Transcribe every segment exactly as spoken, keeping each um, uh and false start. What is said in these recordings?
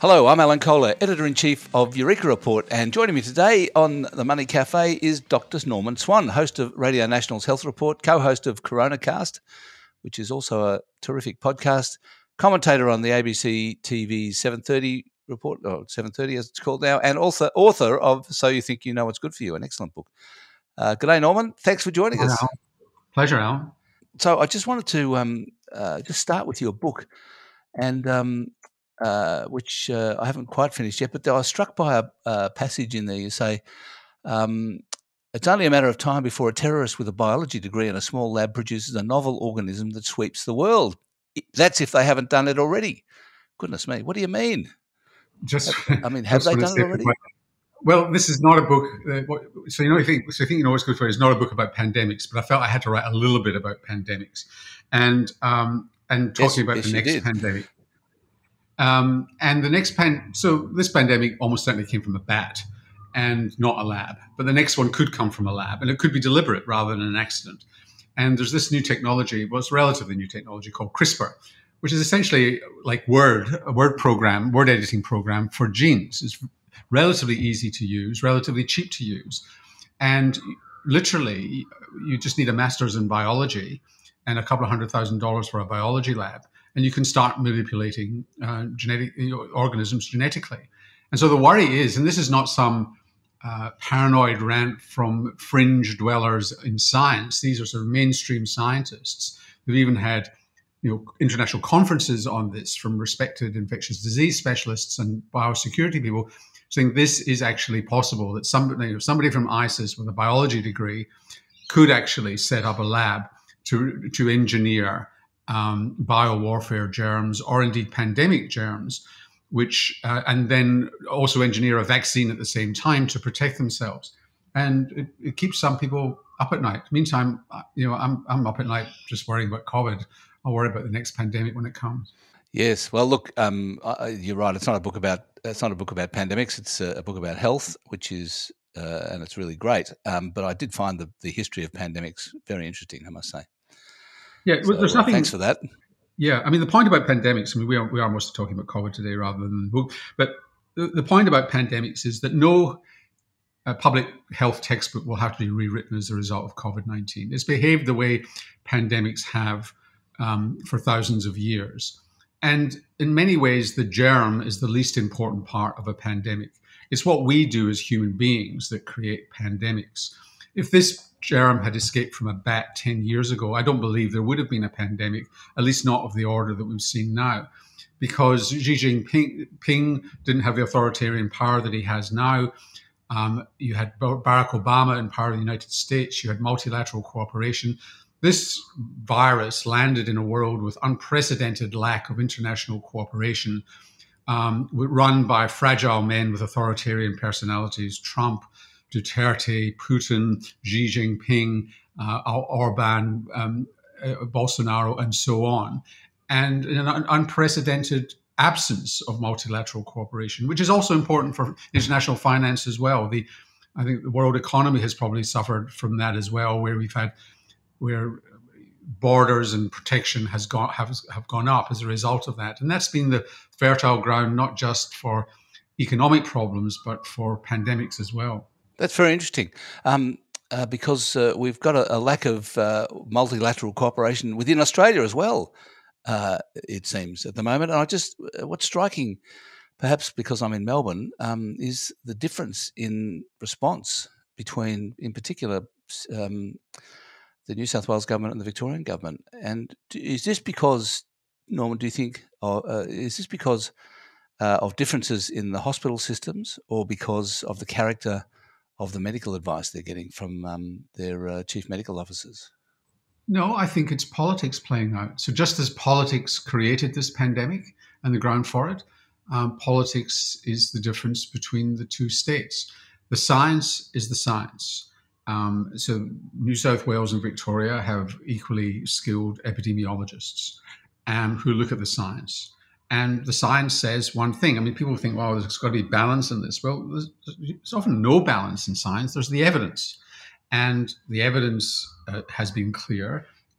Hello, I'm Alan Kohler, Editor-in-Chief of Eureka Report, and joining me today on the Money Cafe is Doctor Norman Swan, host of Radio National's Health Report, co-host of Coronacast, which is also a terrific podcast, commentator on the A B C T V seven thirty report, or seven thirty as it's called now, and author, author of So You Think You Know What's Good For You, an excellent book. Uh, good day, Norman. Thanks for joining Hi, us. Al. Pleasure, Alan. So I just wanted to um, uh, just start with your book, and um, uh, which uh, I haven't quite finished yet, but I was struck by a, a passage in there. You say, um, it's only a matter of time before a terrorist with a biology degree in a small lab produces a novel organism that sweeps the world. That's if they haven't done it already. Goodness me, what do you mean? Just, I mean, have just they done it already? About, well, this is not a book. Uh, what, so you know, I think so. I think you know what's good for it. It's not a book about pandemics, but I felt I had to write a little bit about pandemics, and um, and talking Yes, about yes, the you next did. pandemic. Um, and the next pan. So this pandemic almost certainly came from a bat, and not a lab. But the next one could come from a lab, and it could be deliberate rather than an accident. And there's this new technology. Well, it's relatively new technology called CRISPR, which is essentially like Word, a word program, word editing program for genes. It's relatively easy to use, relatively cheap to use. And literally, you just need a master's in biology and a couple of hundred thousand dollars for a biology lab, and you can start manipulating uh, genetic you know, organisms genetically. And so the worry is, and this is not some uh, paranoid rant from fringe dwellers in science, these are sort of mainstream scientists who've even had you know, international conferences on this from respected infectious disease specialists and biosecurity people, saying this is actually possible, that somebody, you know, somebody from ISIS with a biology degree could actually set up a lab to, to engineer um, biowarfare germs or indeed pandemic germs, which uh, and then also engineer a vaccine at the same time to protect themselves. And it, it keeps some people up at night. Meantime, you know, I'm I'm up at night just worrying about COVID. I'll worry about the next pandemic when it comes. Yes. Well, look, um, you're right. It's not a book about it's not a book about pandemics. It's a, a book about health, which is uh, and it's really great. Um, but I did find the, the history of pandemics very interesting, I must say. Yeah, So, there's uh, nothing. Thanks for that. Yeah, I mean the point about pandemics. I mean we are we are mostly talking about COVID today rather than the book. But the, the point about pandemics is that no uh, public health textbook will have to be rewritten as a result of COVID nineteen. It's behaved the way pandemics have um, for thousands of years. And in many ways, the germ is the least important part of a pandemic. It's what we do as human beings that create pandemics. If this germ had escaped from a bat ten years ago, I don't believe there would have been a pandemic, at least not of the order that we've seen now, because Xi Jinping didn't have the authoritarian power that he has now. Um, you had Barack Obama in power of the United States. You had multilateral cooperation. This virus landed in a world with unprecedented lack of international cooperation, um, run by fragile men with authoritarian personalities, Trump, Duterte, Putin, Xi Jinping, uh, Orban, um, uh, Bolsonaro, and so on. And an un- unprecedented absence of multilateral cooperation, which is also important for international finance as well. The, I think the world economy has probably suffered from that as well, where we've had where borders and protection has gone have, have gone up as a result of that. And that's been the fertile ground not just for economic problems, but for pandemics as well. That's very interesting. Um, uh, because uh, we've got a, a lack of uh, multilateral cooperation within Australia as well, uh, it seems, at the moment. And I just, what's striking, perhaps because I'm in Melbourne, um, is the difference in response between, in particular, um, the New South Wales government and the Victorian government. And is this because, Norman, do you think, or, uh, is this because uh, of differences in the hospital systems, or because of the character of the medical advice they're getting from um, their uh, chief medical officers? No, I think it's politics playing out. So just as politics created this pandemic and the ground for it, um, politics is the difference between the two states. The science is the science. Um, so New South Wales and Victoria have equally skilled epidemiologists um, who look at the science. And the science says one thing. I mean, people think, well, there's got to be balance in this. Well, there's, there's often no balance in science. There's the evidence. And the evidence uh, has been clear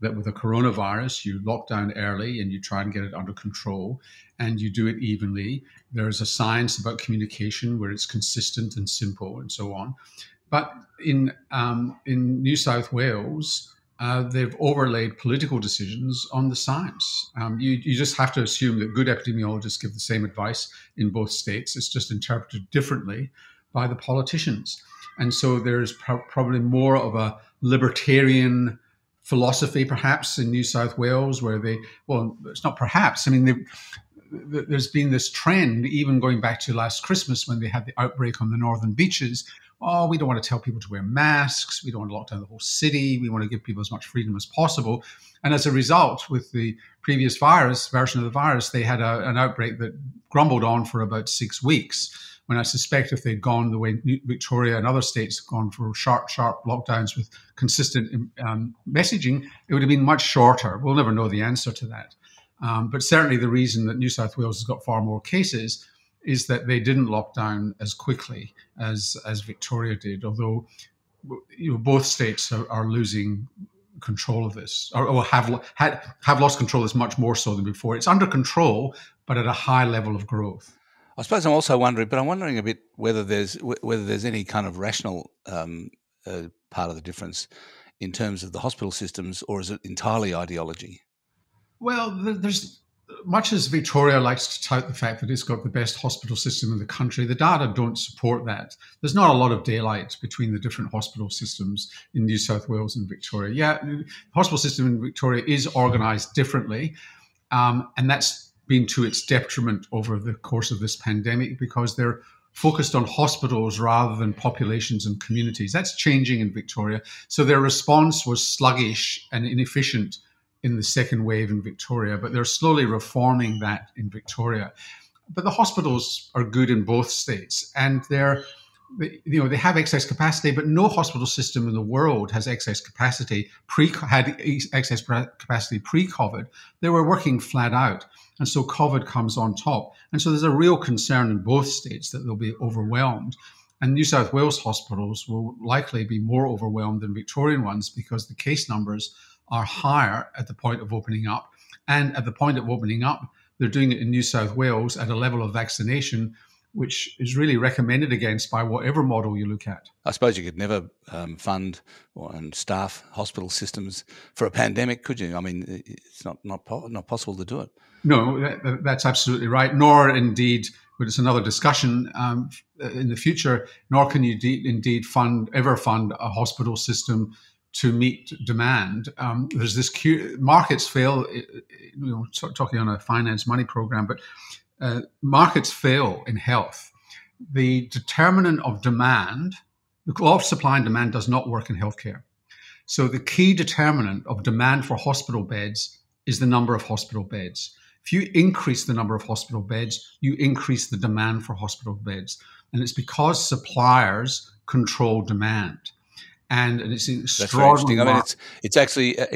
that with a coronavirus, you lock down early and you try and get it under control, and you do it evenly. There's a science about communication where it's consistent and simple and so on. But in um, in New South Wales, uh, they've overlaid political decisions on the science. Um, you, you just have to assume that good epidemiologists give the same advice in both states. It's just interpreted differently by the politicians. And so there's pro- probably more of a libertarian philosophy, perhaps, in New South Wales, where they, well, it's not perhaps, I mean, they, there's been this trend, even going back to last Christmas when they had the outbreak on the northern beaches. Oh, we don't want to tell people to wear masks. We don't want to lock down the whole city. We want to give people as much freedom as possible. And as a result, with the previous virus, version of the virus, they had a, an outbreak that grumbled on for about six weeks. When I suspect if they'd gone the way Victoria and other states have gone for sharp, sharp lockdowns with consistent um, messaging, it would have been much shorter. We'll never know the answer to that. Um, but certainly the reason that New South Wales has got far more cases is that they didn't lock down as quickly as as Victoria did, although you know, both states are, are losing control of this, or, or have, had, have lost control of this much more so than before. It's under control, but at a high level of growth. I suppose I'm also wondering, but I'm wondering a bit whether there's whether there's any kind of rational um, uh, part of the difference in terms of the hospital systems, or is it entirely ideology? Well, there's much as Victoria likes to tout the fact that it's got the best hospital system in the country, the data don't support that. There's not a lot of daylight between the different hospital systems in New South Wales and Victoria. Yeah, the hospital system in Victoria is organised differently, um, and that's been to its detriment over the course of this pandemic because they're focused on hospitals rather than populations and communities. That's changing in Victoria. So their response was sluggish and inefficient in the second wave in Victoria, but they're slowly reforming that in Victoria. But the hospitals are good in both states, and they're, they, you know, they have excess capacity, but no hospital system in the world has excess capacity, pre, had excess capacity pre-COVID. They were working flat out. And so COVID comes on top. And so there's a real concern in both states that they'll be overwhelmed. And New South Wales hospitals will likely be more overwhelmed than Victorian ones because the case numbers are higher at the point of opening up. And at the point of opening up, they're doing it in New South Wales at a level of vaccination which is really recommended against by whatever model you look at. I suppose you could never um, fund or and staff hospital systems for a pandemic, could you? I mean, it's not not, not possible to do it. No, that, that's absolutely right. Nor indeed, but it's another discussion um, in the future, nor can you de- indeed fund ever fund a hospital system to meet demand. Um, there's this cu- markets fail, you know, talking on a finance money program, but uh, markets fail in health. The determinant of demand, the law of supply and demand does not work in healthcare. So the key determinant of demand for hospital beds is the number of hospital beds. If you increase the number of hospital beds, you increase the demand for hospital beds. And it's because suppliers control demand. And, and it's extraordinary. I mean, it's it's actually uh,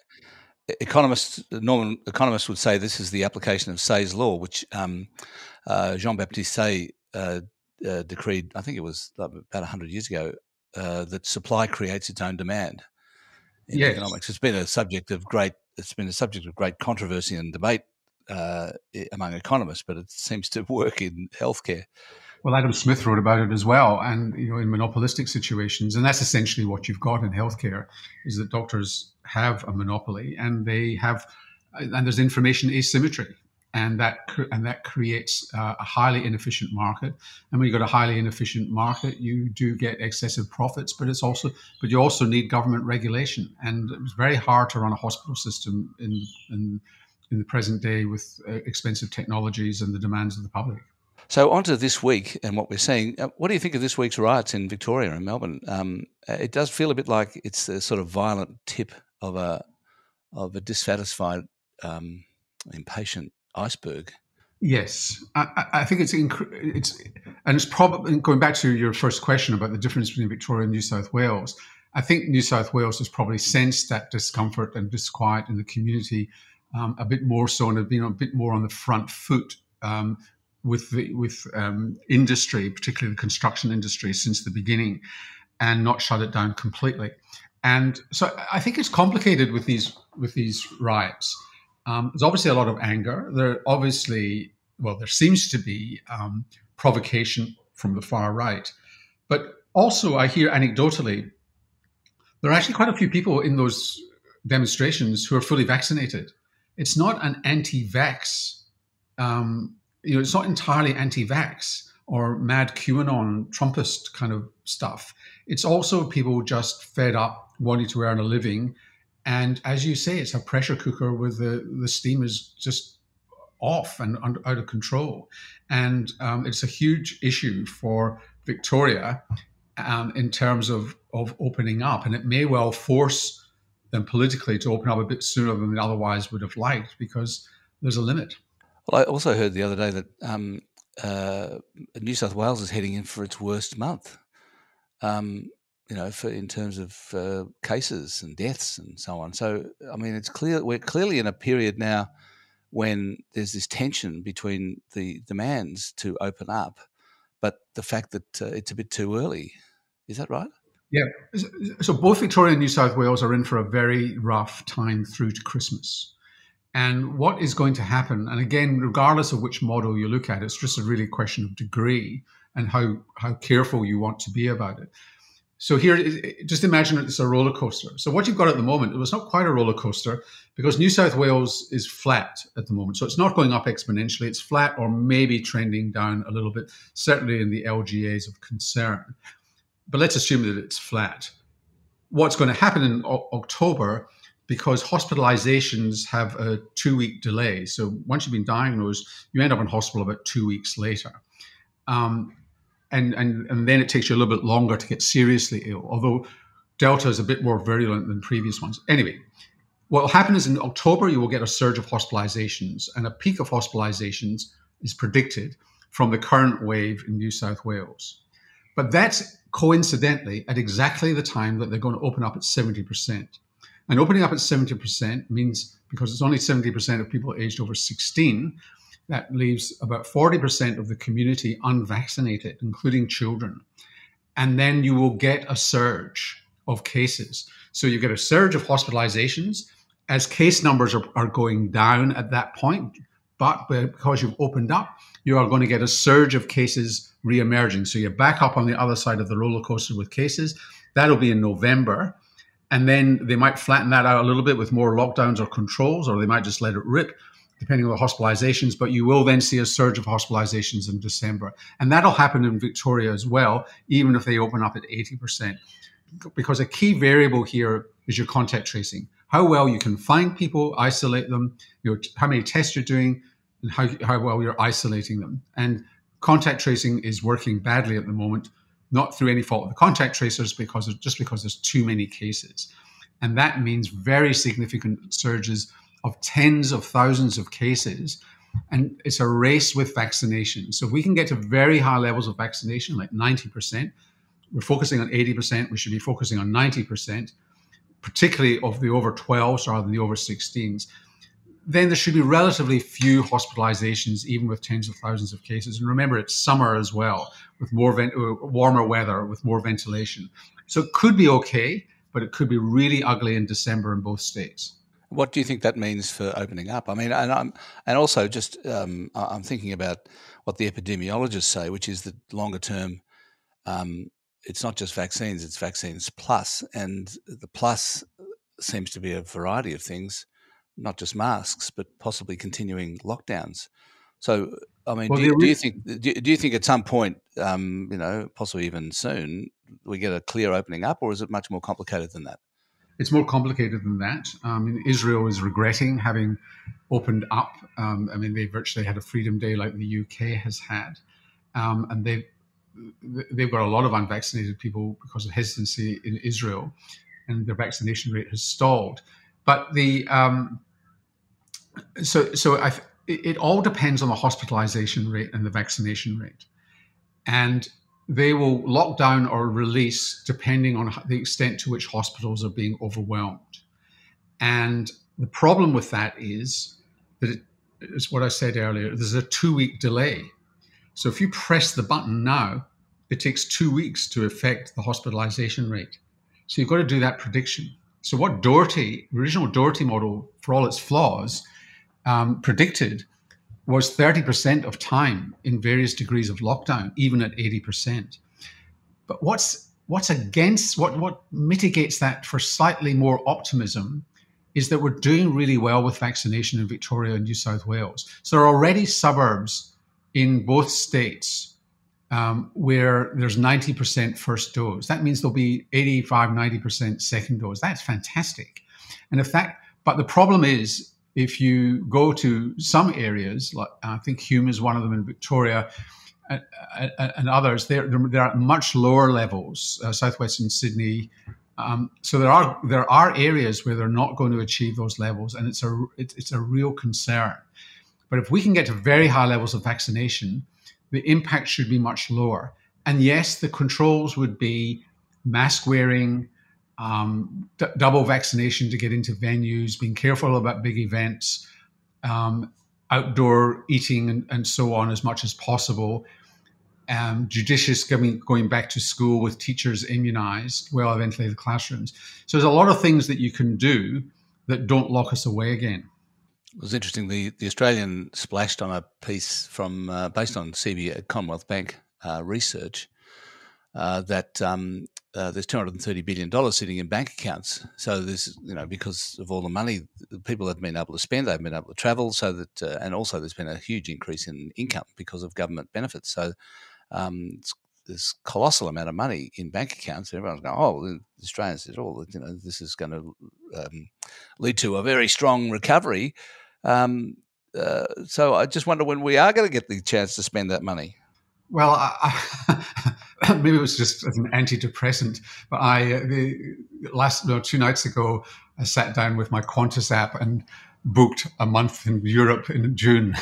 economists, normal economists would say this is the application of Say's law, which um, uh, Jean-Baptiste Say uh, uh, decreed, I think it was about one hundred years ago, uh, that supply creates its own demand in yes. economics. It's been a subject of great, it's been a subject of great controversy and debate uh, among economists, but it seems to work in healthcare. Well, Adam Smith wrote about it as well, and you know, in monopolistic situations, and that's essentially what you've got in healthcare: is that doctors have a monopoly, and they have, and there's information asymmetry, and that and that creates uh, a highly inefficient market. And when you've got a highly inefficient market, you do get excessive profits, but it's also, but you also need government regulation, and it's very hard to run a hospital system in in in the present day with uh, expensive technologies and the demands of the public. So on to this week and what we're seeing. What do you think of this week's riots in Victoria and Melbourne? Um, it does feel a bit like it's a sort of violent tip of a of a dissatisfied, um, impatient iceberg. Yes, I, I think it's inc- it's and it's probably going back to your first question about the difference between Victoria and New South Wales. I think New South Wales has probably sensed that discomfort and disquiet in the community um, a bit more so, and have been a bit more on the front foot. Um, with the, with um, industry, particularly the construction industry, since the beginning, and not shut it down completely. And so I think it's complicated with these with these riots. Um, there's obviously a lot of anger. There obviously, well, there seems to be um, provocation from the far right. But also, I hear anecdotally, there are actually quite a few people in those demonstrations who are fully vaccinated. It's not an anti-vax, um, you know, it's not entirely anti-vax or mad QAnon Trumpist kind of stuff. It's also people just fed up, wanting to earn a living. And as you say, it's a pressure cooker with the, the steam is just off and out of control. And um, it's a huge issue for Victoria um, in terms of, of opening up. And it may well force them politically to open up a bit sooner than they otherwise would have liked, because there's a limit. Well, I also heard the other day that um, uh, New South Wales is heading in for its worst month, um, you know, for, in terms of uh, cases and deaths and so on. So, I mean, it's clear we're clearly in a period now when there's this tension between the demands to open up, but the fact that uh, it's a bit too early. Is that right? Yeah. So both Victoria and New South Wales are in for a very rough time through to Christmas. And what is going to happen, and again, regardless of which model you look at, it's just a really question of degree and how, how careful you want to be about it. So here, just imagine it's a roller coaster. So what you've got at the moment, it was not quite a roller coaster because New South Wales is flat at the moment. So it's not going up exponentially. It's flat or maybe trending down a little bit, certainly in the L G As of concern. But let's assume that it's flat. What's going to happen in o- October, because hospitalizations have a two-week delay. So once you've been diagnosed, you end up in hospital about two weeks later. Um, And, and and then it takes you a little bit longer to get seriously ill, although Delta is a bit more virulent than previous ones. Anyway, what will happen is in October, you will get a surge of hospitalizations, and a peak of hospitalizations is predicted from the current wave in New South Wales. But that's coincidentally at exactly the time that they're going to open up at seventy percent. And opening up at seventy percent means, because it's only seventy percent of people aged over sixteen, that leaves about forty percent of the community unvaccinated, including children. And then you will get a surge of cases. So you get a surge of hospitalizations as case numbers are, are going down at that point. But because you've opened up, you are going to get a surge of cases re-emerging. So you're back up on the other side of the roller coaster with cases. That'll be in November. And then they might flatten that out a little bit with more lockdowns or controls, or they might just let it rip, depending on the hospitalizations, but you will then see a surge of hospitalizations in December. And that'll happen in Victoria as well, even if they open up at eighty percent. Because a key variable here is your contact tracing. How well you can find people, isolate them, you know, how many tests you're doing, and how, how well you're isolating them. And contact tracing is working badly at the moment, not through any fault of the contact tracers, because of, just because there's too many cases. And that means very significant surges of tens of thousands of cases. And it's a race with vaccination. So if we can get to very high levels of vaccination, like ninety percent, we're focusing on eighty percent, we should be focusing on ninety percent, particularly of the over twelves rather than the over sixteens, then there should be relatively few hospitalizations, even with tens of thousands of cases. And remember, it's summer as well, with more vent- warmer weather, with more ventilation. So it could be okay, but it could be really ugly in December in both states. What do you think that means for opening up? I mean, and I'm, and also just um, I'm thinking about what the epidemiologists say, which is that longer term, um, it's not just vaccines; it's vaccines plus, and the plus seems to be a variety of things, not just masks, but possibly continuing lockdowns. So, I mean, well, do, you, do you think do, do you think at some point, um, you know, possibly even soon, we get a clear opening up, or is it much more complicated than that? It's more complicated than that. Um, Israel is regretting having opened up. Um, I mean, they virtually had a freedom day like the U K has had. Um, and they've, they've got a lot of unvaccinated people because of hesitancy in Israel, and their vaccination rate has stalled. But the um, so so I, it, it all depends on the hospitalization rate and the vaccination rate. And they will lock down or release depending on the extent to which hospitals are being overwhelmed. And the problem with that is that it is what I said earlier, there's a two-week delay. So if you press the button now, it takes two weeks to affect the hospitalization rate. So you've got to do that prediction. So what Doherty, original Doherty model, for all its flaws, um, predicted was thirty percent of time in various degrees of lockdown, even at eighty percent. But what's what's against, what, what mitigates that for slightly more optimism is that we're doing really well with vaccination in Victoria and New South Wales. So there are already suburbs in both states um, where there's ninety percent first dose. That means there'll be eighty-five, ninety percent second dose. That's fantastic. And if that, but the problem is, if you go to some areas, like I think Hume is one of them in Victoria, and, and others, they're, they're at much lower levels, uh, southwestern Sydney. Um, so there are there are areas where they're not going to achieve those levels, and it's a it's, it's a real concern. But if we can get to very high levels of vaccination, the impact should be much lower. And yes, the controls would be mask wearing, um, d- double vaccination to get into venues, being careful about big events, um, outdoor eating, and, and so on as much as possible. Um, judicious going, going back to school with teachers immunized, well-ventilated classrooms. So there's a lot of things that you can do that don't lock us away again. It was interesting. The, the Australian splashed on a piece from uh, based on C B Commonwealth Bank uh, research uh, that um, uh, there's two hundred thirty billion dollars sitting in bank accounts. So there's, you know, because of all the money people have been able to spend, they've been able to travel. So that, uh, and also there's been a huge increase in income because of government benefits. So um, it's, there's colossal amount of money in bank accounts. Everyone's going, oh, the Australians said, oh, you know, this is going to um, lead to a very strong recovery. Um, uh, so I just wonder when we are going to get the chance to spend that money. Well, I, I, maybe it was just as an antidepressant, but I uh, the last no, two nights ago I sat down with my Qantas app and booked a month in Europe in June.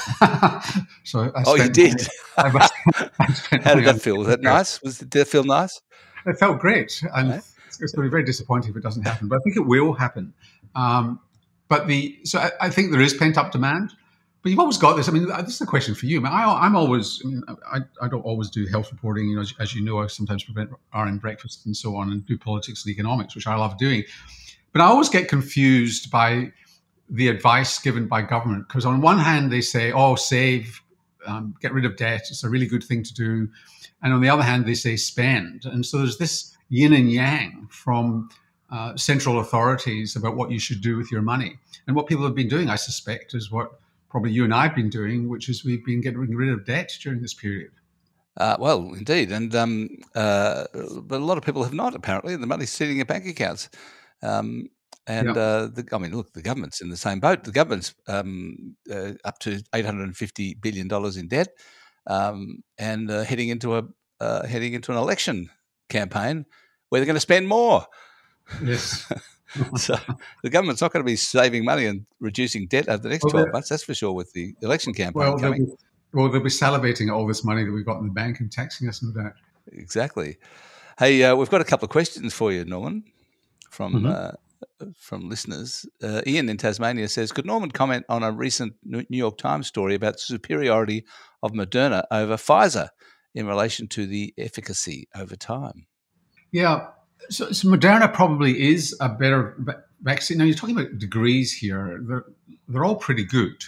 so I oh, you did? I, I, I How did that feel? Was that nice? Was did that feel nice? It felt great, and right. it's, it's going to be very disappointing if it doesn't happen. But I think it will happen. Um, But the so I, I think there is pent up demand, but you've always got this. I mean, this is a question for you. I mean, I, I'm always, I mean, I, I don't always do health reporting. You know, as, as you know, I sometimes prevent R N breakfast and so on, and do politics and economics, which I love doing. But I always get confused by the advice given by government, because on one hand they say, "Oh, save, um, get rid of debt. It's a really good thing to do," and on the other hand they say, "Spend." And so there's this yin and yang from Uh, central authorities about what you should do with your money. And what people have been doing, I suspect, is what probably you and I have been doing, which is we've been getting rid of debt during this period. Uh, well, indeed. And um, uh, but a lot of people have not, apparently. The money's sitting in bank accounts. Um, and, yeah. uh, the, I mean, look, the government's in the same boat. The government's um, uh, up to eight hundred fifty billion dollars in debt um, and uh, heading into a uh, heading into an election campaign where they're going to spend more. Yes. So the government's not going to be saving money and reducing debt over the next well, twelve months, that's for sure, with the election campaign well, coming. They'll be, well, they'll be salivating at all this money that we've got in the bank and taxing us, no doubt. Exactly. Hey, uh, we've got a couple of questions for you, Norman, from mm-hmm. uh, from listeners. Uh, Ian in Tasmania says, could Norman comment on a recent New York Times story about the superiority of Moderna over Pfizer in relation to the efficacy over time? Yeah. So, so Moderna probably is a better vaccine. Now, you're talking about degrees here. They're, they're all pretty good.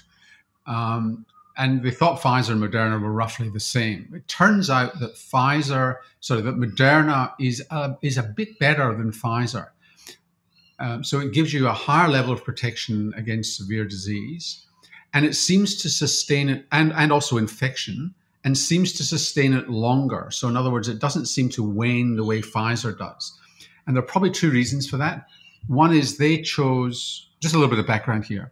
Um, and they thought Pfizer and Moderna were roughly the same. It turns out that Pfizer, sorry, that Moderna is a, is a bit better than Pfizer. Um, so it gives you a higher level of protection against severe disease. And it seems to sustain it, and, and also infection, and seems to sustain it longer. So in other words, it doesn't seem to wane the way Pfizer does. And there are probably two reasons for that. One is they chose, just a little bit of background here.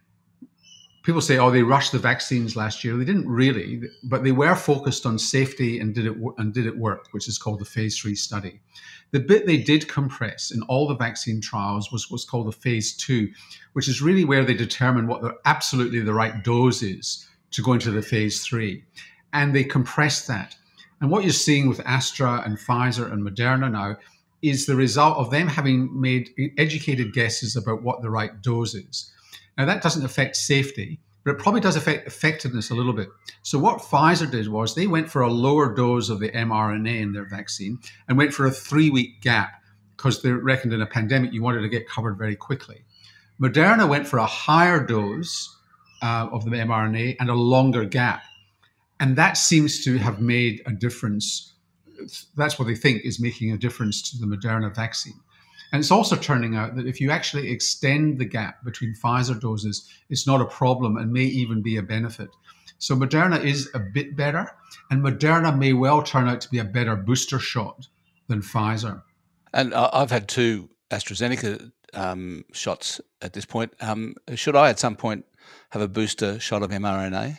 People say, oh, they rushed the vaccines last year. They didn't really, but they were focused on safety and did it and did it work, which is called the phase three study. The bit they did compress in all the vaccine trials was what's called the phase two, which is really where they determine what the absolutely the right dose is to go into the phase three. And they compressed that. And what you're seeing with Astra and Pfizer and Moderna now is the result of them having made educated guesses about what the right dose is. Now, that doesn't affect safety, but it probably does affect effectiveness a little bit. So what Pfizer did was they went for a lower dose of the mRNA in their vaccine and went for a three-week gap because they reckoned in a pandemic you wanted to get covered very quickly. Moderna went for a higher dose uh, of the mRNA and a longer gap. And that seems to have made a difference. That's what they think is making a difference to the Moderna vaccine. And it's also turning out that if you actually extend the gap between Pfizer doses, it's not a problem and may even be a benefit. So Moderna is a bit better, and Moderna may well turn out to be a better booster shot than Pfizer. And I've had two AstraZeneca um, shots at this point. Um, should I at some point have a booster shot of mRNA?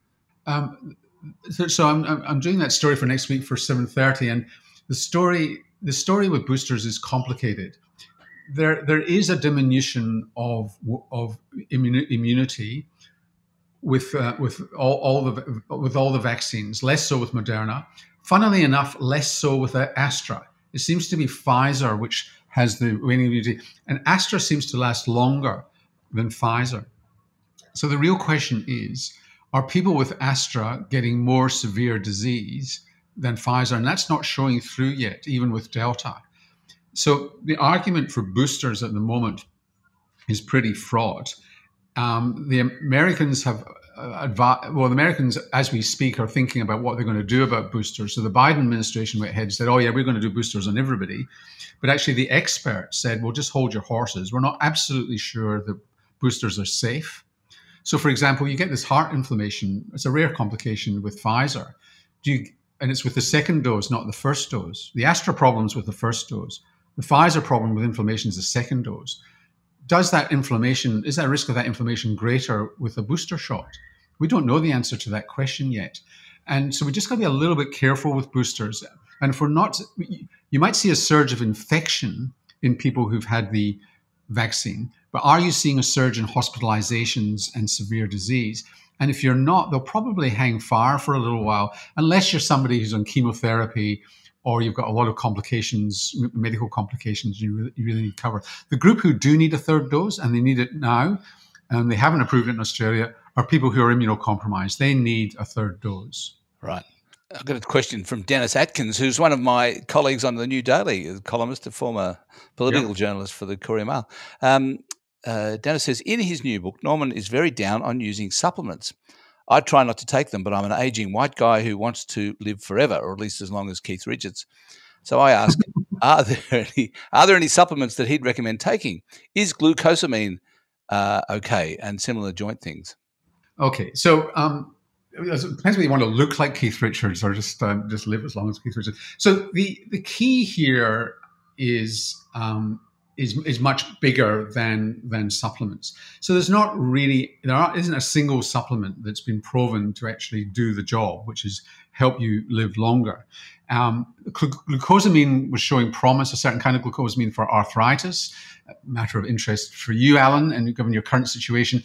Um, so so I'm, I'm doing that story for next week for seven thirty, and the story the story with boosters is complicated. There there is a diminution of of immuni- immunity with uh, with all, all the with all the vaccines, less so with Moderna. Funnily enough, less so with Astra. It seems to be Pfizer which has the waning immunity, and Astra seems to last longer than Pfizer. So the real question is, are people with Astra getting more severe disease than Pfizer? And that's not showing through yet, even with Delta. So the argument for boosters at the moment is pretty fraught. Um, the Americans have uh, advi- well, the Americans, as we speak, are thinking about what they're going to do about boosters. So the Biden administration went ahead and said, oh, yeah, we're going to do boosters on everybody. But actually the experts said, well, just hold your horses. We're not absolutely sure that boosters are safe. So, for example, you get this heart inflammation. It's a rare complication with Pfizer. Do you, and it's with the second dose, not the first dose. The Astra problem's with the first dose. The Pfizer problem with inflammation is the second dose. Does that inflammation, is that risk of that inflammation greater with a booster shot? We don't know the answer to that question yet. And so we just got to be a little bit careful with boosters. And if we're not, you might see a surge of infection in people who've had the vaccine, but are you seeing a surge in hospitalizations and severe disease? And if you're not, they'll probably hang fire for a little while, unless you're somebody who's on chemotherapy or you've got a lot of complications, medical complications you really, you really need cover. The group who do need a third dose, and they need it now, and they haven't approved it in Australia, are people who are immunocompromised. They need a third dose. Right. I've got a question from Dennis Atkins, who's one of my colleagues on the New Daily, a columnist, a former political yep. journalist for the Courier Mail. Um, uh, Dennis says, in his new book, Norman is very down on using supplements. I try not to take them, but I'm an aging white guy who wants to live forever, or at least as long as Keith Richards. So I ask, are there any are there any supplements that he'd recommend taking? Is glucosamine uh, okay, and similar joint things? Okay, so um, it depends whether you want to look like Keith Richards or just um, just live as long as Keith Richards. So the the key here is um, is is much bigger than than supplements. So there's not really there are, isn't a single supplement that's been proven to actually do the job, which is help you live longer. Um, glucosamine was showing promise, a certain kind of glucosamine for arthritis, a matter of interest for you, Alan, and given your current situation.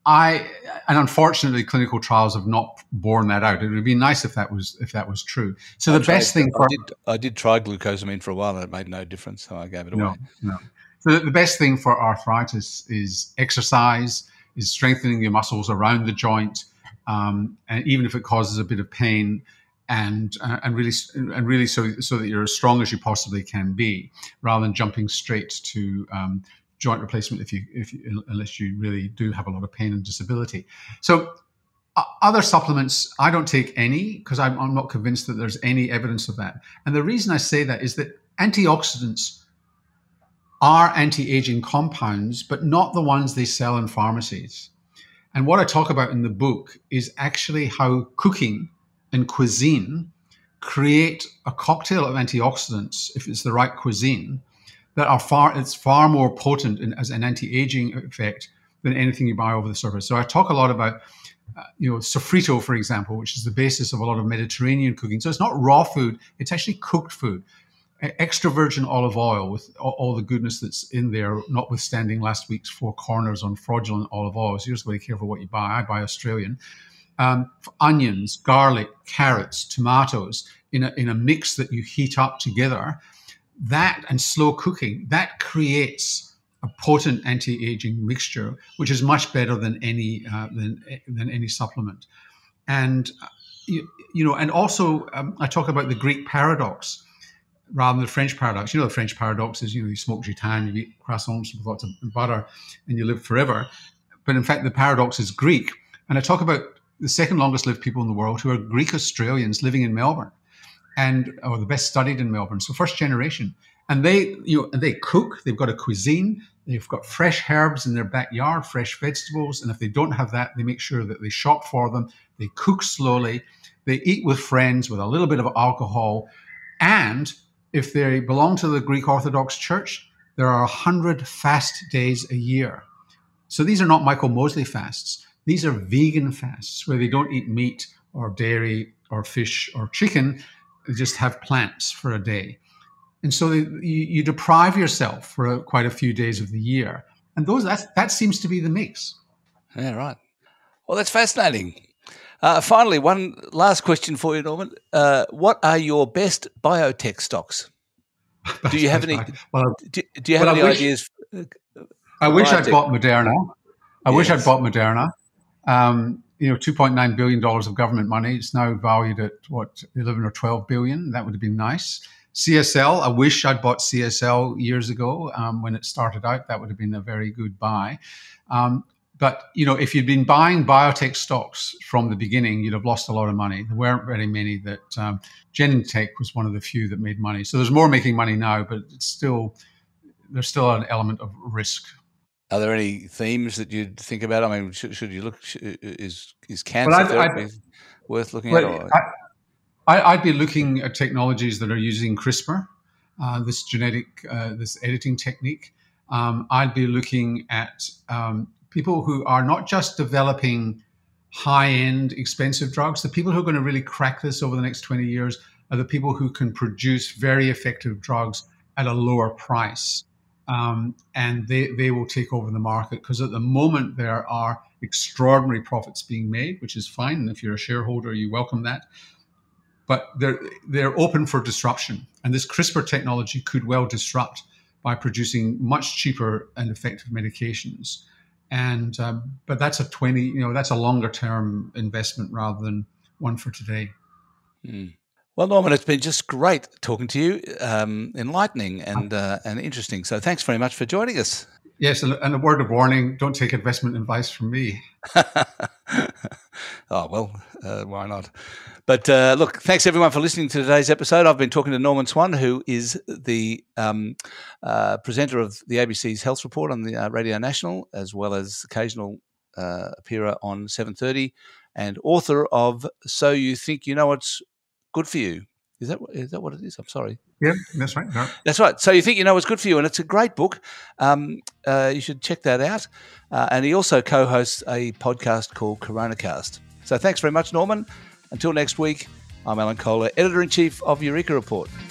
I and unfortunately, clinical trials have not borne that out. It would be nice if that was if that was true. So I the tried, best thing for I did, I did try glucosamine for a while, and it made no difference, so I gave it away. No, no. So the best thing for arthritis is exercise, is strengthening your muscles around the joint, um, and even if it causes a bit of pain, and uh, and really and really so so that you're as strong as you possibly can be, rather than jumping straight to um, joint replacement if you if you, unless you really do have a lot of pain and disability. So uh, other supplements, I don't take any because I'm, I'm not convinced that there's any evidence of that. And the reason I say that is that antioxidants are anti-aging compounds, but not the ones they sell in pharmacies. And what I talk about in the book is actually how cooking and cuisine create a cocktail of antioxidants, if it's the right cuisine, that are far, it's far more potent in, as an anti-aging effect than anything you buy over the surface. So I talk a lot about, uh, you know, sofrito, for example, which is the basis of a lot of Mediterranean cooking. So it's not raw food, it's actually cooked food. Extra virgin olive oil with all, all the goodness that's in there, notwithstanding last week's four corners on fraudulent olive oil. So you're just going to be careful what you buy. I buy Australian. Um, onions, garlic, carrots, tomatoes in a, in a mix that you heat up together. That and slow cooking, that creates a potent anti-aging mixture, which is much better than any uh, than than any supplement. And uh, you, you know, and also um, I talk about the Greek paradox. rather than the French paradox. You know, the French paradox is, you know, you smoke gitane, you eat croissants with lots of butter, and you live forever. But in fact, the paradox is Greek. And I talk about the second longest lived people in the world who are Greek Australians living in Melbourne, and or the best studied in Melbourne. So first generation. And they, you know, and they cook, they've got a cuisine, they've got fresh herbs in their backyard, fresh vegetables. And if they don't have that, they make sure that they shop for them. They cook slowly. They eat with friends with a little bit of alcohol. And if they belong to the Greek Orthodox Church, there are one hundred fast days a year. So these are not Michael Mosley fasts. These are vegan fasts where they don't eat meat or dairy or fish or chicken. They just have plants for a day. And so they, you, you deprive yourself for a, quite a few days of the year. And those that's, that seems to be the mix. Yeah, right. Well, that's fascinating. Uh, finally, one last question for you, Norman. Uh, what are your best biotech stocks? Do you have any? Well, do, do you have well, any wish, ideas? I wish I'd bought Moderna. I yes. wish I'd bought Moderna. Um, you know, two point nine billion dollars of government money. It's now valued at what, eleven or twelve billion. That would have been nice. C S L. I wish I'd bought C S L years ago um, when it started out. That would have been a very good buy. Um, But, you know, if you'd been buying biotech stocks from the beginning, you'd have lost a lot of money. There weren't very many that um, Genentech was one of the few that made money. So there's more making money now, but it's still, there's still an element of risk. Are there any themes that you'd think about? I mean, should, should you look, is, is cancer well, I'd, therapy I'd, worth looking well, at? Or? I, I'd be looking at technologies that are using CRISPR, uh, this genetic, uh, this editing technique. Um, I'd be looking at um, people who are not just developing high-end, expensive drugs. The people who are going to really crack this over the next twenty years are the people who can produce very effective drugs at a lower price. Um, and they, they will take over the market, because at the moment there are extraordinary profits being made, which is fine. And if you're a shareholder, you welcome that. But they're, they're open for disruption. And this CRISPR technology could well disrupt by producing much cheaper and effective medications. And um, but that's a twenty, you know, that's a longer term investment rather than one for today. Mm. Well, Norman, it's been just great talking to you, um, enlightening and uh, and interesting. So thanks very much for joining us. Yes, and a word of warning: don't take investment advice from me. Oh well, uh, why not? But uh, look, thanks everyone for listening to today's episode. I've been talking to Norman Swan, who is the um, uh, presenter of the A B C's Health Report on the uh, Radio National, as well as occasional uh, appearer on seven thirty, and author of "So You Think You Know What's Good for You." Is that is that what it is? I'm sorry. Yeah, that's right. No. That's right. So You Think You Know What's Good for You, and it's a great book. Um, uh, you should check that out. Uh, and he also co-hosts a podcast called CoronaCast. So thanks very much, Norman. Until next week, I'm Alan Kohler, Editor-in-Chief of Eureka Report.